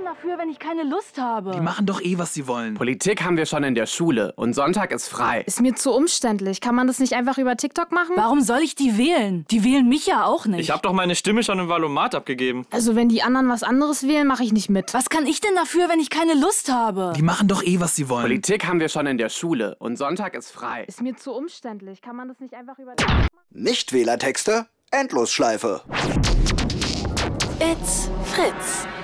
denn dafür, wenn ich keine Lust habe? Die machen doch eh, was sie wollen. Politik haben wir schon in der Schule und Sonntag ist frei. Ist mir zu umständlich. Kann man das nicht einfach über TikTok machen? Warum soll ich die wählen? Die wählen mich ja auch nicht. Ich habe doch meine Stimme schon im Valomat abgegeben. Also wenn die anderen was anderes wählen, mache ich nicht mit. Was kann ich denn dafür, wenn ich keine Lust habe? Die machen doch eh, was sie wollen. Politik haben wir schon in der Schule und Sonntag ist frei. Ist mir zu umständlich. Kann man das nicht einfach über TikTok machen? Nichtwählertexte? Endlosschleife. It's Fritz.